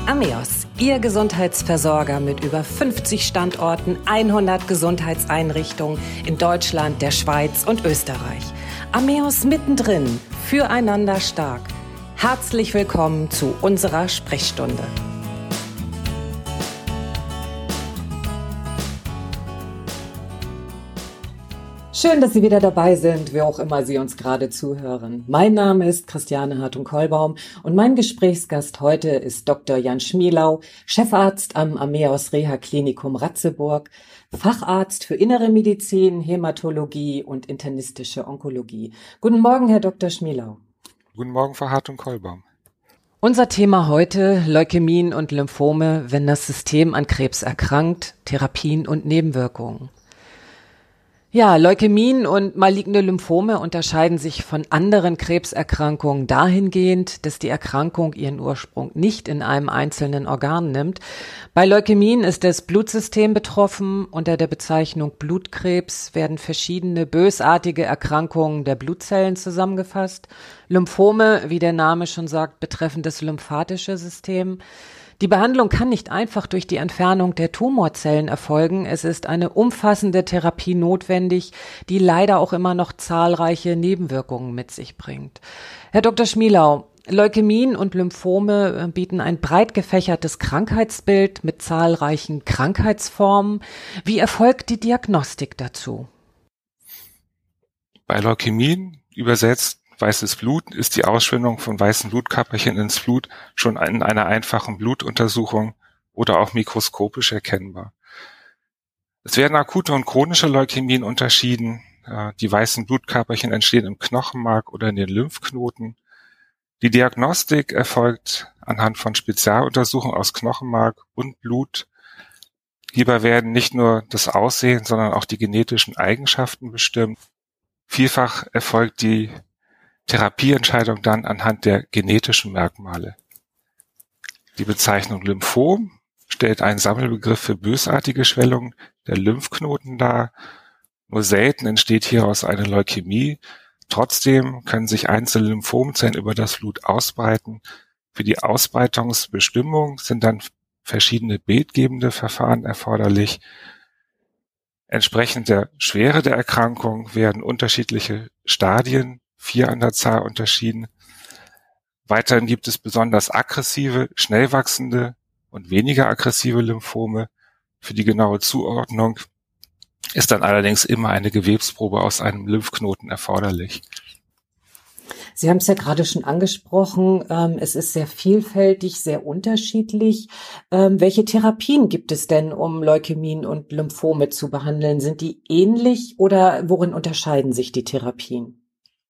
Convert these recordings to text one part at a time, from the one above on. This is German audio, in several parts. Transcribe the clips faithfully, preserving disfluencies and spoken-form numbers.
Ameos, Ihr Gesundheitsversorger mit über fünfzig Standorten, hundert Gesundheitseinrichtungen in Deutschland, der Schweiz und Österreich. Ameos mittendrin, füreinander stark. Herzlich willkommen zu unserer Sprechstunde. Schön, dass Sie wieder dabei sind, wer auch immer Sie uns gerade zuhören. Mein Name ist Christiane Hartung-Kollbaum und mein Gesprächsgast heute ist Doktor Jan Schmielau, Chefarzt am Ameos Reha-Klinikum Ratzeburg, Facharzt für Innere Medizin, Hämatologie und internistische Onkologie. Guten Morgen, Herr Doktor Schmielau. Guten Morgen, Frau Hartung-Kollbaum. Unser Thema heute: Leukämien und Lymphome, wenn das System an Krebs erkrankt, Therapien und Nebenwirkungen. Ja, Leukämien und maligne Lymphome unterscheiden sich von anderen Krebserkrankungen dahingehend, dass die Erkrankung ihren Ursprung nicht in einem einzelnen Organ nimmt. Bei Leukämien ist das Blutsystem betroffen. Unter der Bezeichnung Blutkrebs werden verschiedene bösartige Erkrankungen der Blutzellen zusammengefasst. Lymphome, wie der Name schon sagt, betreffen das lymphatische System. Die Behandlung kann nicht einfach durch die Entfernung der Tumorzellen erfolgen. Es ist eine umfassende Therapie notwendig, die leider auch immer noch zahlreiche Nebenwirkungen mit sich bringt. Herr Doktor Schmielau, Leukämien und Lymphome bieten ein breit gefächertes Krankheitsbild mit zahlreichen Krankheitsformen. Wie erfolgt die Diagnostik dazu? Bei Leukämien, übersetzt weißes Blut, ist die Ausschwindung von weißen Blutkörperchen ins Blut schon in einer einfachen Blutuntersuchung oder auch mikroskopisch erkennbar. Es werden akute und chronische Leukämien unterschieden. Die weißen Blutkörperchen entstehen im Knochenmark oder in den Lymphknoten. Die Diagnostik erfolgt anhand von Spezialuntersuchungen aus Knochenmark und Blut. Hierbei werden nicht nur das Aussehen, sondern auch die genetischen Eigenschaften bestimmt. Vielfach erfolgt die Therapieentscheidung dann anhand der genetischen Merkmale. Die Bezeichnung Lymphom stellt einen Sammelbegriff für bösartige Schwellungen der Lymphknoten dar. Nur selten entsteht hieraus eine Leukämie. Trotzdem können sich einzelne Lymphomzellen über das Blut ausbreiten. Für die Ausbreitungsbestimmung sind dann verschiedene bildgebende Verfahren erforderlich. Entsprechend der Schwere der Erkrankung werden unterschiedliche Stadien, vier an der Zahl, unterschieden. Weiterhin gibt es besonders aggressive, schnell wachsende und weniger aggressive Lymphome. Für die genaue Zuordnung ist dann allerdings immer eine Gewebsprobe aus einem Lymphknoten erforderlich. Sie haben es ja gerade schon angesprochen, ähm, es ist sehr vielfältig, sehr unterschiedlich. Ähm, welche Therapien gibt es denn, um Leukämien und Lymphome zu behandeln? Sind die ähnlich oder worin unterscheiden sich die Therapien?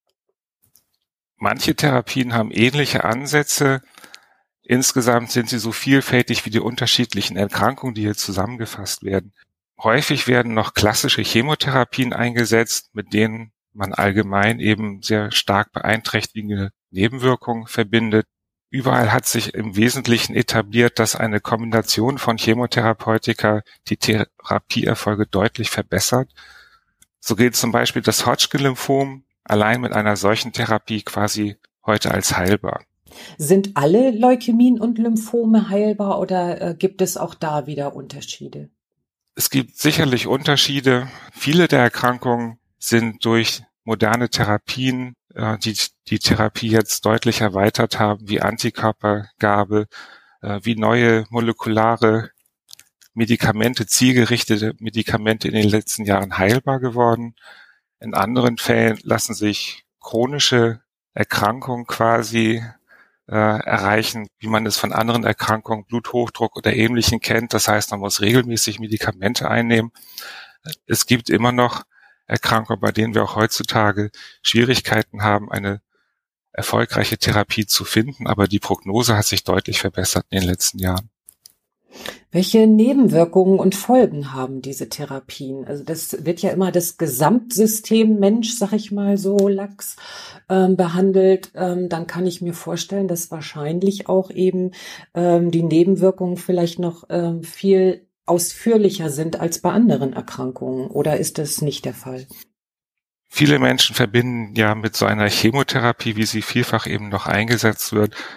Manche Therapien haben ähnliche Ansätze. Insgesamt sind sie so vielfältig wie die unterschiedlichen Erkrankungen, die hier zusammengefasst werden. Häufig werden noch klassische Chemotherapien eingesetzt, mit denen man allgemein eben sehr stark beeinträchtigende Nebenwirkungen verbindet. Überall hat sich im Wesentlichen etabliert, dass eine Kombination von Chemotherapeutika die Therapieerfolge deutlich verbessert. So gilt zum Beispiel das Hodgkin-Lymphom allein mit einer solchen Therapie quasi heute als heilbar. Sind alle Leukämien und Lymphome heilbar oder äh, gibt es auch da wieder Unterschiede? Es gibt sicherlich Unterschiede. Viele der Erkrankungen sind durch moderne Therapien, äh, die die Therapie jetzt deutlich erweitert haben, wie Antikörpergabe, äh, wie neue molekulare Medikamente, zielgerichtete Medikamente in den letzten Jahren heilbar geworden. In anderen Fällen lassen sich chronische Erkrankungen quasi äh, erreichen, wie man es von anderen Erkrankungen, Bluthochdruck oder Ähnlichem kennt. Das heißt, man muss regelmäßig Medikamente einnehmen. Es gibt immer noch Erkrankungen, bei denen wir auch heutzutage Schwierigkeiten haben, eine erfolgreiche Therapie zu finden. Aber die Prognose hat sich deutlich verbessert in den letzten Jahren. Welche Nebenwirkungen und Folgen haben diese Therapien? Also das wird ja immer das Gesamtsystem Mensch, sag ich mal so lax, ähm, behandelt. Ähm, dann kann ich mir vorstellen, dass wahrscheinlich auch eben ähm, die Nebenwirkungen vielleicht noch ähm, viel ausführlicher sind als bei anderen Erkrankungen. Oder ist das nicht der Fall? Viele Menschen verbinden ja mit so einer Chemotherapie, wie sie vielfach eben noch eingesetzt wird,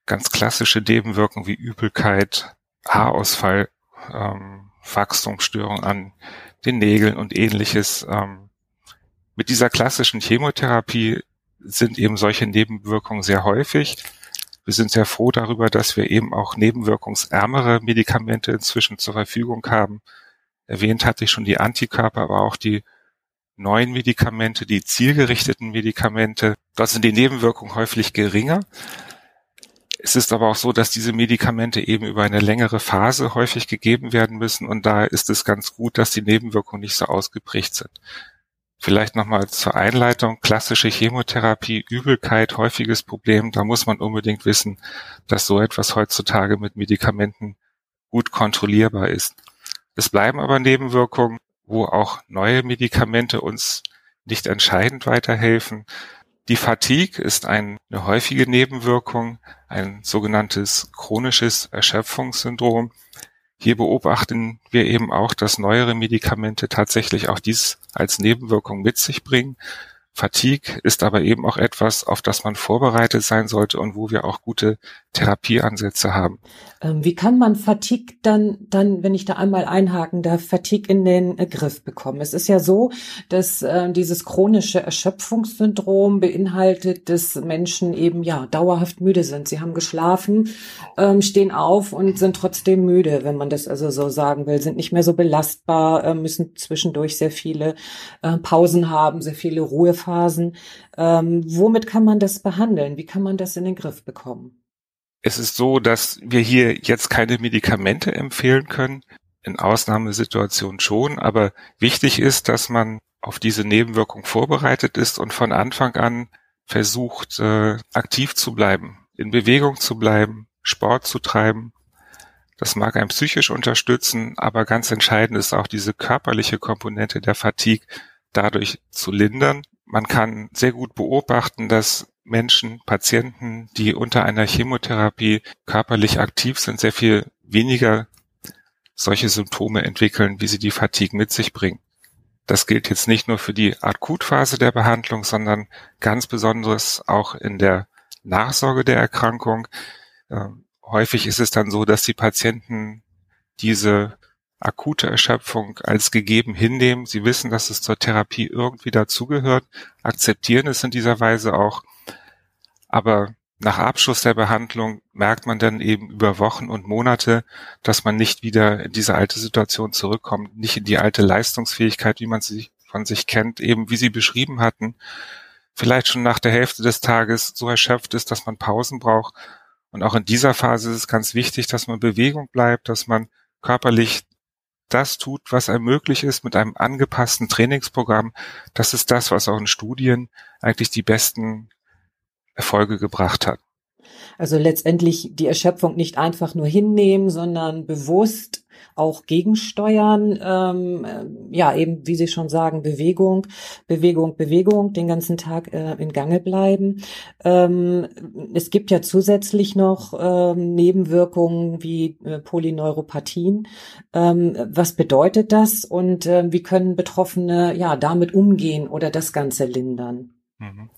ganz klassische Nebenwirkungen wie Übelkeit, Haarausfall, ähm, Wachstumsstörungen an den Nägeln und ähnliches. Ähm, mit dieser klassischen Chemotherapie sind eben solche Nebenwirkungen sehr häufig. Wir sind sehr froh darüber, dass wir eben auch nebenwirkungsärmere Medikamente inzwischen zur Verfügung haben. Erwähnt hatte ich schon die Antikörper, aber auch die neuen Medikamente, die zielgerichteten Medikamente. Dort sind die Nebenwirkungen häufig geringer. Es ist aber auch so, dass diese Medikamente eben über eine längere Phase häufig gegeben werden müssen und da ist es ganz gut, dass die Nebenwirkungen nicht so ausgeprägt sind. Vielleicht nochmal zur Einleitung. Klassische Chemotherapie, Übelkeit, häufiges Problem. Da muss man unbedingt wissen, dass so etwas heutzutage mit Medikamenten gut kontrollierbar ist. Es bleiben aber Nebenwirkungen, wo auch neue Medikamente uns nicht entscheidend weiterhelfen. Die Fatigue ist eine häufige Nebenwirkung, ein sogenanntes chronisches Erschöpfungssyndrom. Hier beobachten wir eben auch, dass neuere Medikamente tatsächlich auch dies als Nebenwirkung mit sich bringen. Fatigue ist aber eben auch etwas, auf das man vorbereitet sein sollte und wo wir auch gute Therapieansätze haben. Ähm, wie kann man Fatigue dann, dann, wenn ich da einmal einhaken darf, Fatigue in den äh, Griff bekommen? Es ist ja so, dass äh, dieses chronische Erschöpfungssyndrom beinhaltet, dass Menschen eben ja dauerhaft müde sind. Sie haben geschlafen, ähm, stehen auf und sind trotzdem müde, wenn man das also so sagen will, sind nicht mehr so belastbar, äh, müssen zwischendurch sehr viele äh, Pausen haben, sehr viele Ruhephasen. Ähm, womit kann man das behandeln? Wie kann man das in den Griff bekommen? Es ist so, dass wir hier jetzt keine Medikamente empfehlen können, in Ausnahmesituationen schon, aber wichtig ist, dass man auf diese Nebenwirkung vorbereitet ist und von Anfang an versucht, äh, aktiv zu bleiben, in Bewegung zu bleiben, Sport zu treiben. Das mag einen psychisch unterstützen, aber ganz entscheidend ist auch diese körperliche Komponente der Fatigue dadurch zu lindern. Man kann sehr gut beobachten, dass Menschen, Patienten, die unter einer Chemotherapie körperlich aktiv sind, sehr viel weniger solche Symptome entwickeln, wie sie die Fatigue mit sich bringen. Das gilt jetzt nicht nur für die Akutphase der Behandlung, sondern ganz besonders auch in der Nachsorge der Erkrankung. Äh, häufig ist es dann so, dass die Patienten diese akute Erschöpfung als gegeben hinnehmen. Sie wissen, dass es zur Therapie irgendwie dazugehört, akzeptieren es in dieser Weise auch. Aber nach Abschluss der Behandlung merkt man dann eben über Wochen und Monate, dass man nicht wieder in diese alte Situation zurückkommt, nicht in die alte Leistungsfähigkeit, wie man sie von sich kennt, eben wie Sie beschrieben hatten, vielleicht schon nach der Hälfte des Tages so erschöpft ist, dass man Pausen braucht. Und auch in dieser Phase ist es ganz wichtig, dass man in Bewegung bleibt, dass man körperlich das tut, was einem möglich ist mit einem angepassten Trainingsprogramm. Das ist das, was auch in Studien eigentlich die besten Erfolge gebracht hat. Also letztendlich die Erschöpfung nicht einfach nur hinnehmen, sondern bewusst auch gegensteuern. Ähm, ja, eben, wie Sie schon sagen, Bewegung, Bewegung, Bewegung, den ganzen Tag äh, in Gange bleiben. Ähm, es gibt ja zusätzlich noch ähm, Nebenwirkungen wie äh, Polyneuropathien. Ähm, was bedeutet das und äh, wie können Betroffene ja damit umgehen oder das Ganze lindern? Mhm.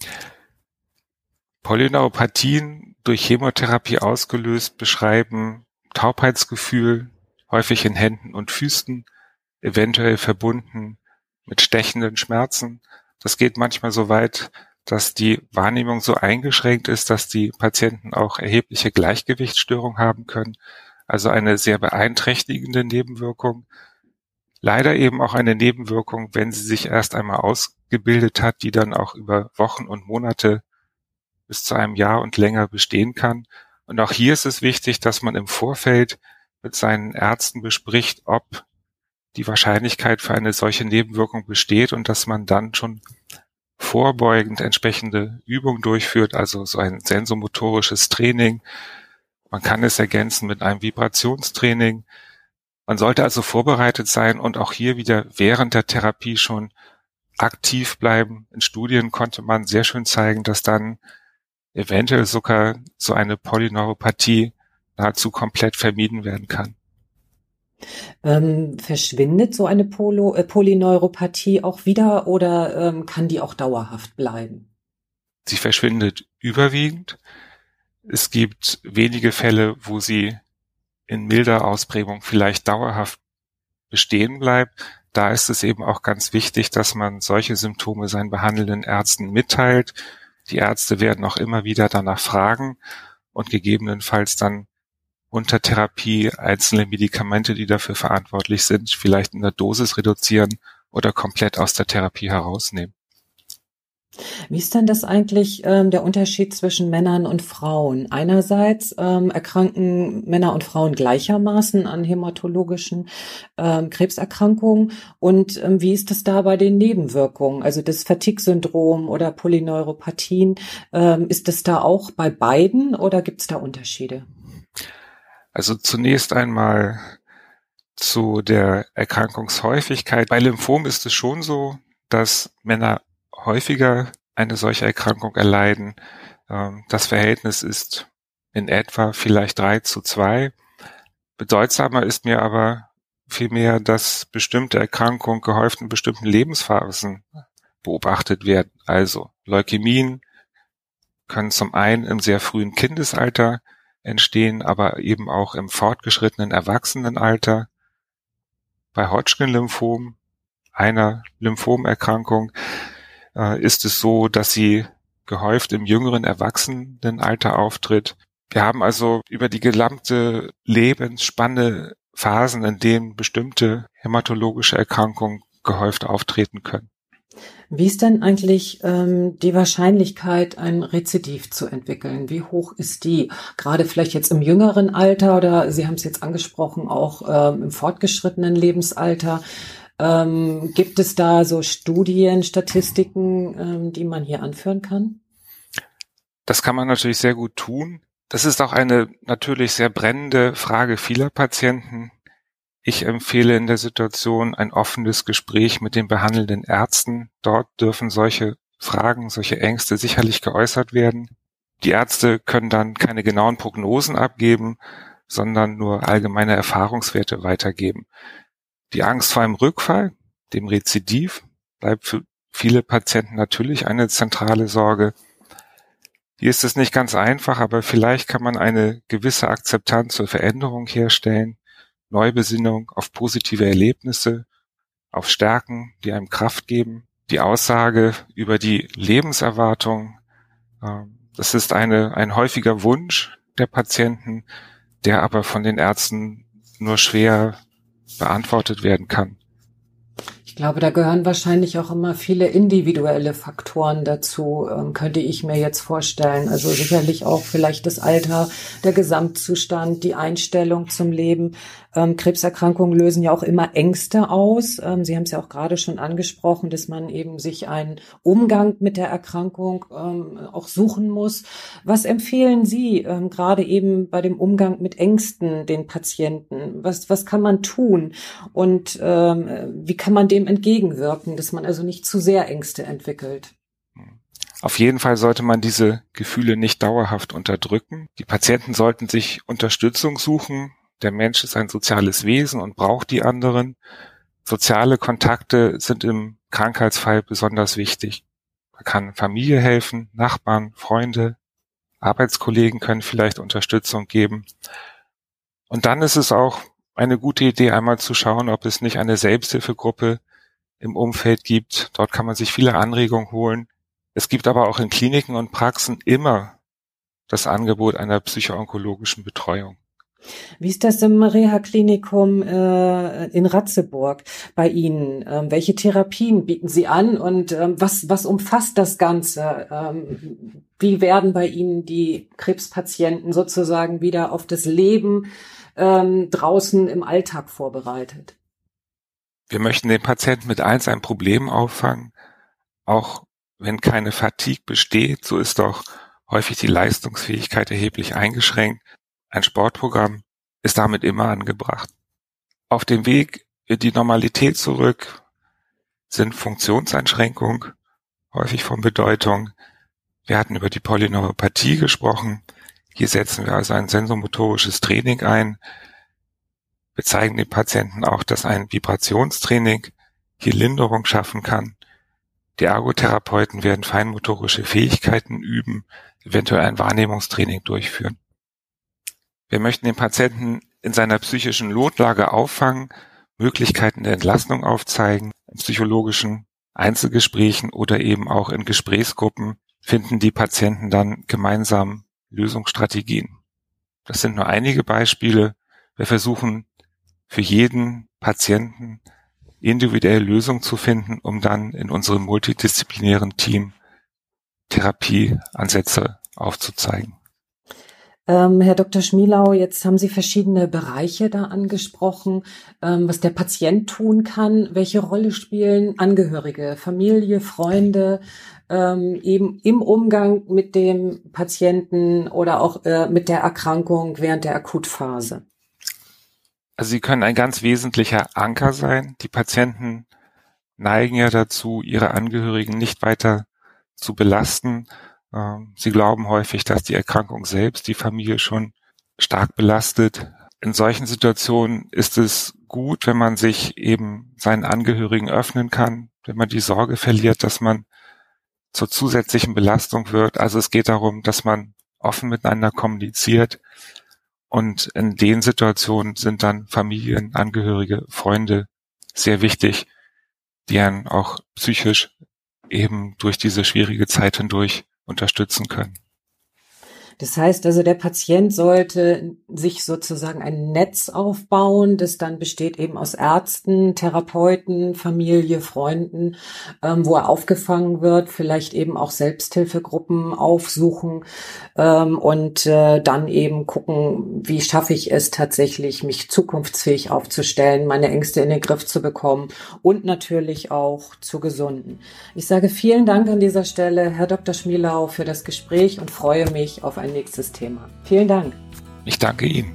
Polyneuropathien durch Chemotherapie ausgelöst beschreiben Taubheitsgefühl, häufig in Händen und Füßen, eventuell verbunden mit stechenden Schmerzen. Das geht manchmal so weit, dass die Wahrnehmung so eingeschränkt ist, dass die Patienten auch erhebliche Gleichgewichtsstörungen haben können. Also eine sehr beeinträchtigende Nebenwirkung. Leider eben auch eine Nebenwirkung, wenn sie sich erst einmal ausgebildet hat, die dann auch über Wochen und Monate bis zu einem Jahr und länger bestehen kann. Und auch hier ist es wichtig, dass man im Vorfeld mit seinen Ärzten bespricht, ob die Wahrscheinlichkeit für eine solche Nebenwirkung besteht und dass man dann schon vorbeugend entsprechende Übungen durchführt, also so ein sensomotorisches Training. Man kann es ergänzen mit einem Vibrationstraining. Man sollte also vorbereitet sein und auch hier wieder während der Therapie schon aktiv bleiben. In Studien konnte man sehr schön zeigen, dass dann eventuell sogar so eine Polyneuropathie nahezu komplett vermieden werden kann. Ähm, verschwindet so eine Polo, äh, Polyneuropathie auch wieder oder ähm, kann die auch dauerhaft bleiben? Sie verschwindet überwiegend. Es gibt wenige Fälle, wo sie in milder Ausprägung vielleicht dauerhaft bestehen bleibt. Da ist es eben auch ganz wichtig, dass man solche Symptome seinen behandelnden Ärzten mitteilt. Die Ärzte werden auch immer wieder danach fragen und gegebenenfalls dann unter Therapie einzelne Medikamente, die dafür verantwortlich sind, vielleicht in der Dosis reduzieren oder komplett aus der Therapie herausnehmen. Wie ist denn das eigentlich ähm, der Unterschied zwischen Männern und Frauen? Einerseits ähm, erkranken Männer und Frauen gleichermaßen an hämatologischen ähm, Krebserkrankungen und ähm, wie ist das da bei den Nebenwirkungen? Also das Fatigue-Syndrom oder Polyneuropathien, ähm, ist das da auch bei beiden oder gibt es da Unterschiede? Also zunächst einmal zu der Erkrankungshäufigkeit. Bei Lymphom ist es schon so, dass Männer häufiger eine solche Erkrankung erleiden. Das Verhältnis ist in etwa vielleicht drei zu zwei. Bedeutsamer ist mir aber vielmehr, dass bestimmte Erkrankungen gehäuft in bestimmten Lebensphasen beobachtet werden. Also Leukämien können zum einen im sehr frühen Kindesalter entstehen, aber eben auch im fortgeschrittenen Erwachsenenalter. Bei Hodgkin-Lymphom, einer Lymphomerkrankung, ist es so, dass sie gehäuft im jüngeren Erwachsenenalter auftritt. Wir haben also über die gesamte Lebensspanne Phasen, in denen bestimmte hämatologische Erkrankungen gehäuft auftreten können. Wie ist denn eigentlich ähm, die Wahrscheinlichkeit, ein Rezidiv zu entwickeln? Wie hoch ist die? Gerade vielleicht jetzt im jüngeren Alter oder Sie haben es jetzt angesprochen, auch ähm, im fortgeschrittenen Lebensalter. Ähm, gibt es da so Studien, Statistiken, ähm, die man hier anführen kann? Das kann man natürlich sehr gut tun. Das ist auch eine natürlich sehr brennende Frage vieler Patienten. Ich empfehle in der Situation ein offenes Gespräch mit den behandelnden Ärzten. Dort dürfen solche Fragen, solche Ängste sicherlich geäußert werden. Die Ärzte können dann keine genauen Prognosen abgeben, sondern nur allgemeine Erfahrungswerte weitergeben. Die Angst vor einem Rückfall, dem Rezidiv, bleibt für viele Patienten natürlich eine zentrale Sorge. Hier ist es nicht ganz einfach, aber vielleicht kann man eine gewisse Akzeptanz zur Veränderung herstellen, Neubesinnung auf positive Erlebnisse, auf Stärken, die einem Kraft geben. Die Aussage über die Lebenserwartung, das ist eine, ein häufiger Wunsch der Patienten, der aber von den Ärzten nur schwer beantwortet werden kann. Ich glaube, da gehören wahrscheinlich auch immer viele individuelle Faktoren dazu, ähm, könnte ich mir jetzt vorstellen. Also sicherlich auch vielleicht das Alter, der Gesamtzustand, die Einstellung zum Leben. Ähm, Krebserkrankungen lösen ja auch immer Ängste aus. Ähm, Sie haben es ja auch gerade schon angesprochen, dass man eben sich einen Umgang mit der Erkrankung ähm, auch suchen muss. Was empfehlen Sie ähm, gerade eben bei dem Umgang mit Ängsten den Patienten? Was, was kann man tun? Und ähm, wie kann man dem entgegenwirken, dass man also nicht zu sehr Ängste entwickelt? Auf jeden Fall sollte man diese Gefühle nicht dauerhaft unterdrücken. Die Patienten sollten sich Unterstützung suchen. Der Mensch ist ein soziales Wesen und braucht die anderen. Soziale Kontakte sind im Krankheitsfall besonders wichtig. Man kann Familie helfen, Nachbarn, Freunde, Arbeitskollegen können vielleicht Unterstützung geben. Und dann ist es auch eine gute Idee, einmal zu schauen, ob es nicht eine Selbsthilfegruppe im Umfeld gibt. Dort kann man sich viele Anregungen holen. Es gibt aber auch in Kliniken und Praxen immer das Angebot einer psychoonkologischen Betreuung. Wie ist das im Reha-Klinikum äh, in Ratzeburg bei Ihnen? Ähm, welche Therapien bieten Sie an und ähm, was, was umfasst das Ganze? Ähm, wie werden bei Ihnen die Krebspatienten sozusagen wieder auf das Leben ähm, draußen im Alltag vorbereitet? Wir möchten den Patienten mit eins ein Problem auffangen. Auch wenn keine Fatigue besteht, so ist doch häufig die Leistungsfähigkeit erheblich eingeschränkt. Ein Sportprogramm ist damit immer angebracht. Auf dem Weg in die Normalität zurück sind Funktionseinschränkungen häufig von Bedeutung. Wir hatten über die Polyneuropathie gesprochen. Hier setzen wir also ein sensomotorisches Training ein. Wir zeigen den Patienten auch, dass ein Vibrationstraining hier Linderung schaffen kann. Die Ergotherapeuten werden feinmotorische Fähigkeiten üben, eventuell ein Wahrnehmungstraining durchführen. Wir möchten den Patienten in seiner psychischen Notlage auffangen, Möglichkeiten der Entlastung aufzeigen. In psychologischen Einzelgesprächen oder eben auch in Gesprächsgruppen finden die Patienten dann gemeinsam Lösungsstrategien. Das sind nur einige Beispiele. Wir versuchen für jeden Patienten individuell Lösungen zu finden, um dann in unserem multidisziplinären Team Therapieansätze aufzuzeigen. Ähm, Herr Doktor Schmielau, jetzt haben Sie verschiedene Bereiche da angesprochen, ähm, was der Patient tun kann. Welche Rolle spielen Angehörige, Familie, Freunde, ähm, eben im Umgang mit dem Patienten oder auch äh, mit der Erkrankung während der Akutphase? Also sie können ein ganz wesentlicher Anker sein. Die Patienten neigen ja dazu, ihre Angehörigen nicht weiter zu belasten. Sie glauben häufig, dass die Erkrankung selbst die Familie schon stark belastet. In solchen Situationen ist es gut, wenn man sich eben seinen Angehörigen öffnen kann, wenn man die Sorge verliert, dass man zur zusätzlichen Belastung wird. Also es geht darum, dass man offen miteinander kommuniziert. Und in den Situationen sind dann Familien, Angehörige, Freunde sehr wichtig, die einen auch psychisch eben durch diese schwierige Zeit hindurch unterstützen können. Das heißt also, der Patient sollte sich sozusagen ein Netz aufbauen, das dann besteht eben aus Ärzten, Therapeuten, Familie, Freunden, ähm, wo er aufgefangen wird, vielleicht eben auch Selbsthilfegruppen aufsuchen ähm, und äh, dann eben gucken, wie schaffe ich es tatsächlich, mich zukunftsfähig aufzustellen, meine Ängste in den Griff zu bekommen und natürlich auch zu gesunden. Ich sage vielen Dank an dieser Stelle, Herr Doktor Schmielau, für das Gespräch und freue mich auf ein nächstes Thema. Vielen Dank. Ich danke Ihnen.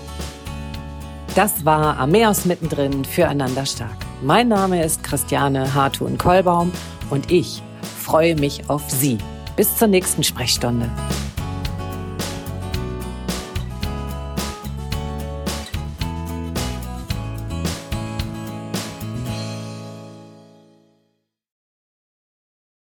Das war Ameos mittendrin, füreinander stark. Mein Name ist Christiane Hartun-Kollbaum und ich freue mich auf Sie. Bis zur nächsten Sprechstunde.